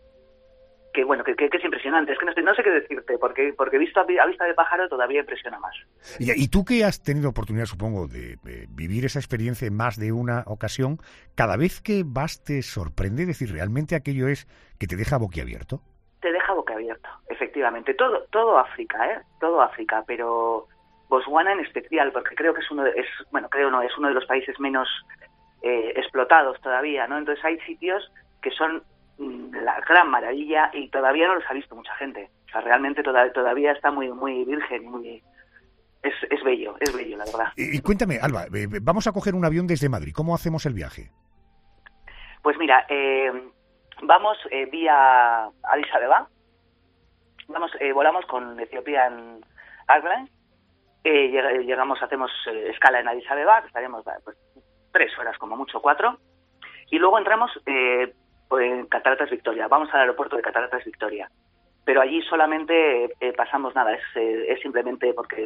es impresionante. Es que no sé qué decirte, porque visto a vista de pájaro todavía impresiona más. Y tú que has tenido oportunidad, supongo, de vivir esa experiencia en más de una ocasión, cada vez que vas te sorprende, es decir, ¿realmente aquello es que te deja boquiabierto? Te deja boquiabierto, efectivamente. Todo África, todo África, pero Botswana en especial, porque creo que es uno de los países menos explotados todavía, ¿no? Entonces hay sitios que son la gran maravilla y todavía no los ha visto mucha gente. O sea, realmente todavía está muy muy virgen, es bello, la verdad. Y cuéntame, Alba, vamos a coger un avión desde Madrid. ¿Cómo hacemos el viaje? Pues mira, vamos vía Addis Abeba. Volamos con Ethiopian Airlines. Llegamos, hacemos escala en Addis Abeba, que estaremos pues 3 horas, como mucho 4. Y luego entramos en Cataratas Victoria. Vamos al aeropuerto de Cataratas Victoria. Pero allí solamente pasamos nada, es simplemente porque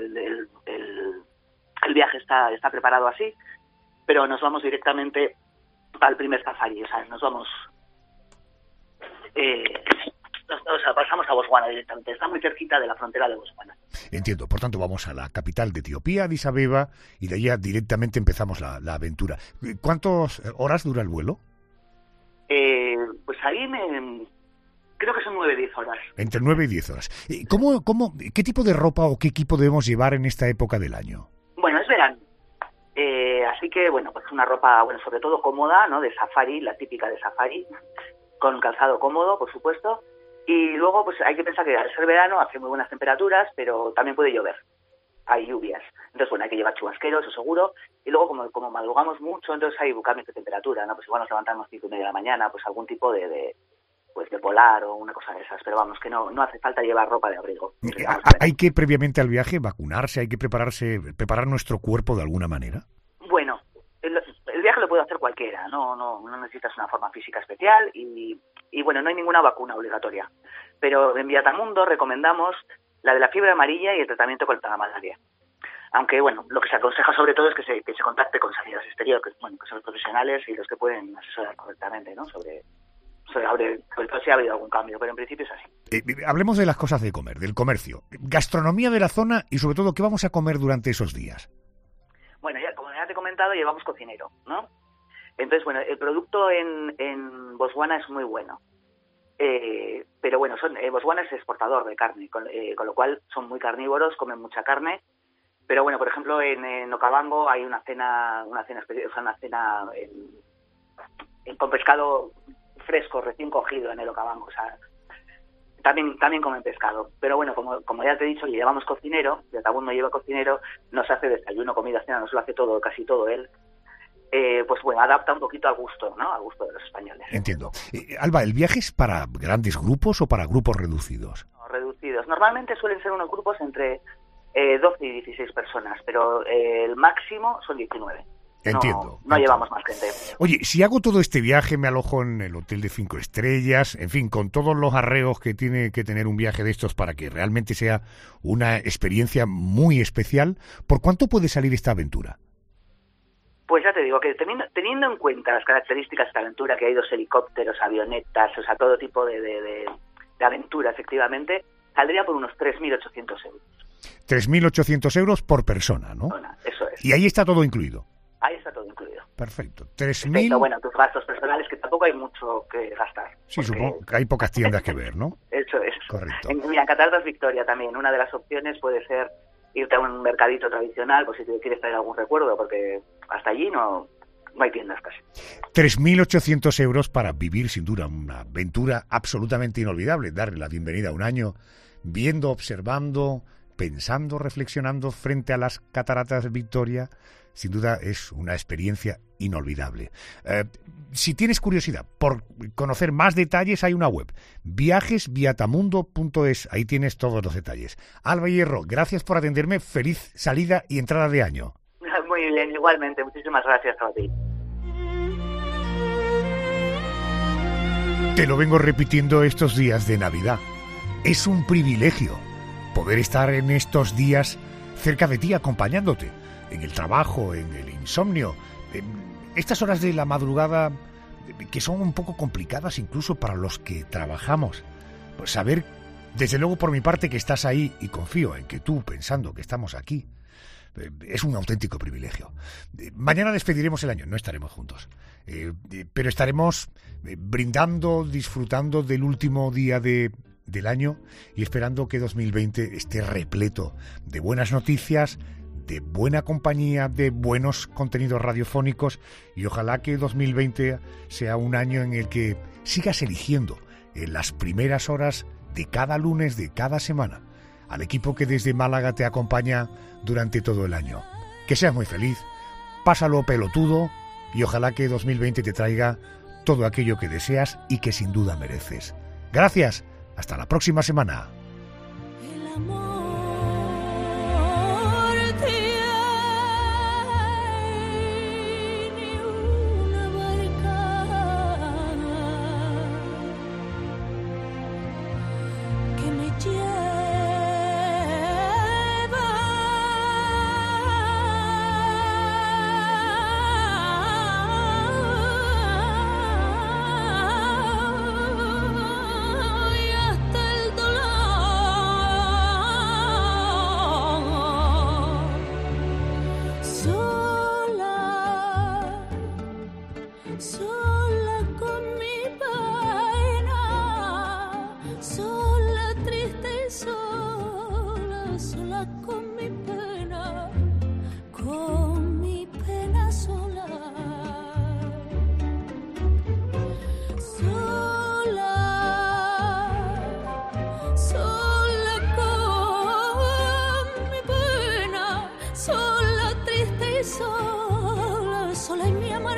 el viaje está preparado así, pero nos vamos directamente al primer safari, o sea, pasamos a Botswana directamente, está muy cerquita de la frontera de Botswana. Entiendo, por tanto vamos a la capital de Etiopía, Addis Abeba, y de allá directamente empezamos la aventura. ¿Cuántas horas dura el vuelo? Pues ahí creo que son 9-10 horas. Entre 9 y 10 horas. ¿Qué tipo de ropa o qué equipo debemos llevar en esta época del año? Bueno, es verano. Así que, bueno, pues una ropa, bueno, sobre todo cómoda, ¿no? De safari, la típica de safari, con calzado cómodo, por supuesto. Y luego, pues hay que pensar que al ser verano hace muy buenas temperaturas, pero también puede llover. hay lluvias. Entonces, bueno, hay que llevar chubasqueros, eso seguro. Y luego, como madrugamos mucho, entonces hay cambios de temperatura, ¿no? Pues igual nos levantamos 5:30 de la mañana, pues algún tipo de polar o una cosa de esas. Pero vamos, que no hace falta llevar ropa de abrigo. ¿Hay que previamente al viaje vacunarse? ¿Hay que preparar nuestro cuerpo de alguna manera? Bueno, el viaje lo puede hacer cualquiera, no necesitas una forma física especial y bueno, no hay ninguna vacuna obligatoria. Pero en Viatamundo recomendamos la de la fiebre amarilla y el tratamiento contra la malaria. Aunque, bueno, lo que se aconseja sobre todo es que se contacte con Sanidad Exterior, que son los profesionales y los que pueden asesorar correctamente, ¿no? sobre todo si ha habido algún cambio, pero en principio es así. Hablemos de las cosas de comer, del comercio. Gastronomía de la zona y sobre todo, ¿qué vamos a comer durante esos días? Bueno, como ya te he comentado, llevamos cocinero, ¿no? Entonces, bueno, el producto en Botswana es muy bueno. Pero bueno, Botswana es exportador de carne, con lo cual son muy carnívoros, comen mucha carne. Pero bueno, por ejemplo, en Okavango hay una cena con pescado fresco, recién cogido en el Okavango. O sea, también comen pescado. Pero bueno, como ya te he dicho, llevamos cocinero, Viatamundo lleva cocinero, nos hace desayuno, comida, cena, nos lo hace casi todo él. Pues bueno, adapta un poquito al gusto, ¿no? Al gusto de los españoles. Entiendo. Alba, ¿el viaje es para grandes grupos o para grupos reducidos? No, reducidos. Normalmente suelen ser unos grupos entre 12 y 16 personas, pero el máximo son 19. Entiendo. No llevamos más gente. Oye, si hago todo este viaje, me alojo en el hotel de 5 estrellas, en fin, con todos los arreos que tiene que tener un viaje de estos para que realmente sea una experiencia muy especial, ¿por cuánto puede salir esta aventura? Pues ya te digo que teniendo en cuenta las características de esta aventura, que hay 2 helicópteros, avionetas, o sea, todo tipo de aventura, efectivamente, saldría por unos 3.800 euros. 3.800 euros por persona, ¿no? Eso es. Y ahí está todo incluido. Ahí está todo incluido. Perfecto. 3.000... Bueno, tus gastos personales, que tampoco hay mucho que gastar. Sí, supongo que hay pocas tiendas que ver, ¿no? Eso es. Correcto. Mira, en Cataratas Victoria también, una de las opciones puede ser irte a un mercadito tradicional, pues si te quieres traer algún recuerdo, porque hasta allí no hay tiendas casi. 3.800 euros para vivir sin duda una aventura absolutamente inolvidable, darle la bienvenida a un año, viendo, observando, pensando, reflexionando frente a las Cataratas Victoria. Sin duda es una experiencia inolvidable. Si tienes curiosidad por conocer más detalles, hay una web, viajesviatamundo.es. Ahí tienes todos los detalles. Alba Hierro, gracias por atenderme. Feliz salida y entrada de año. Muy bien, igualmente. Muchísimas gracias a ti. Te lo vengo repitiendo estos días de Navidad. Es un privilegio poder estar en estos días cerca de ti, acompañándote en el trabajo, en el insomnio, en estas horas de la madrugada que son un poco complicadas incluso para los que trabajamos. Pues saber, desde luego por mi parte, que estás ahí y confío en que tú, pensando que estamos aquí, es un auténtico privilegio. Mañana despediremos el año, no estaremos juntos, pero estaremos brindando, disfrutando del último día del año y esperando que 2020 esté repleto de buenas noticias, de buena compañía, de buenos contenidos radiofónicos, y ojalá que 2020 sea un año en el que sigas eligiendo en las primeras horas de cada lunes de cada semana al equipo que desde Málaga te acompaña durante todo el año. Que seas muy feliz, pásalo pelotudo y ojalá que 2020 te traiga todo aquello que deseas y que sin duda mereces. Gracias, hasta la próxima semana.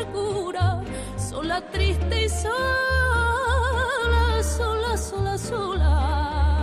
amargura, sola, triste y sola, sola, sola, sola.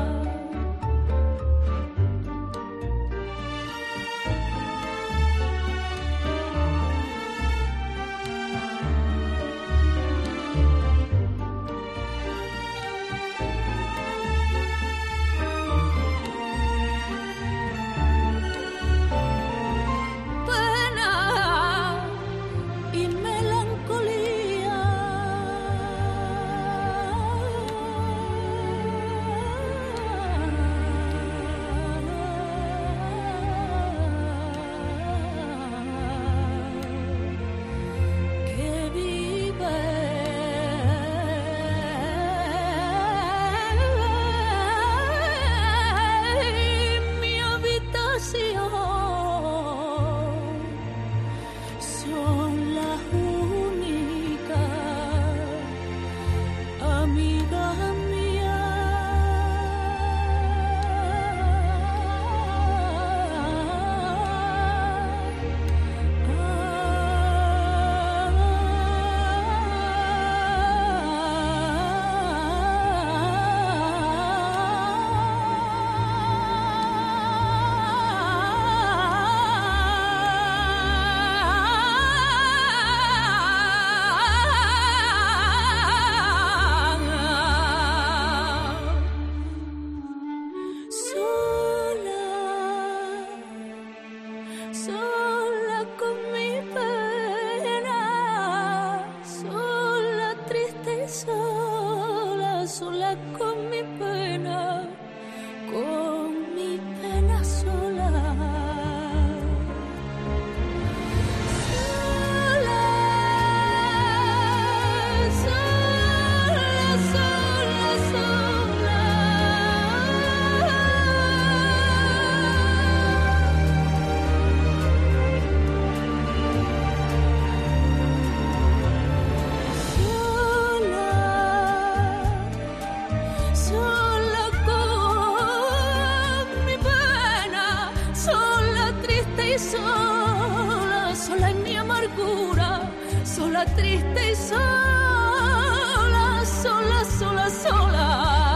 Sola, sola en mi amargura, sola, triste y sola, sola, sola, sola.